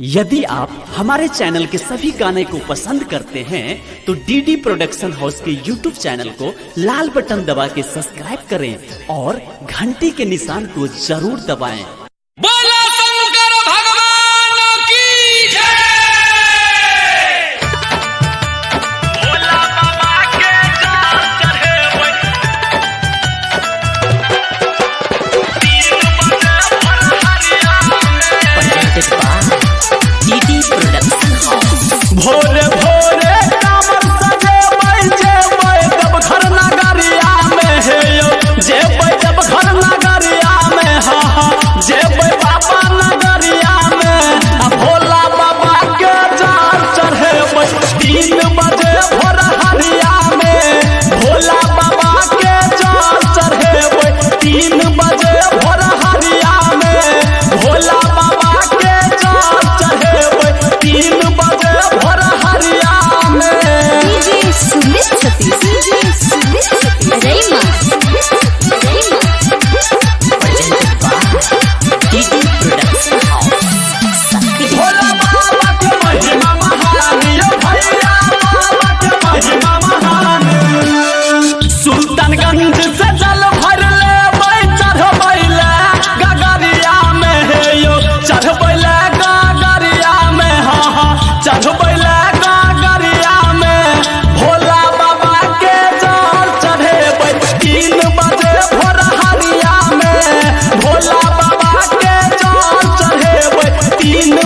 यदि आप हमारे चैनल के सभी गाने को पसंद करते हैं तो डीडी प्रोडक्शन हाउस के यूट्यूब चैनल को लाल बटन दबा के सब्सक्राइब करें और घंटी के निशान को जरूर दबाएं। बोलो शंकर भगवान की जय। भोला बाबा के जल चढ़े हुए तीन डीडी प्रोडक्शन हाउस। भोरे भोरे कामर सजे जेबै जब घर नगरिया में हे यो जेबै जब घर नगरिया में हा जेबै बाबा नगरिया में भोला बाबा के जल चढ़ेबै 3 बजे भोर हरिया में भोला बाबा के जल चढ़ेबै 3 बजे भोर हरिया में भोला बाबा के जल चढ़ेबै 3 बजे भोर हरिया में। DJ Sumit Satish, DJ Sumit Satish, Raima DD production house. Bhola Baba के महिमा महान यो भैया बाबा के महिमा महान। सुल्तानगंज से जल भर लेबै चढ़बै ले गगरिया में हे यो चढ़बै ले गगरिया में हा चढ़बै ले गगरिया में भोला बाबा के जल चढ़ेबै 3 बजे भोर हरिया में भोला बाबा के जल चढ़ेबै 3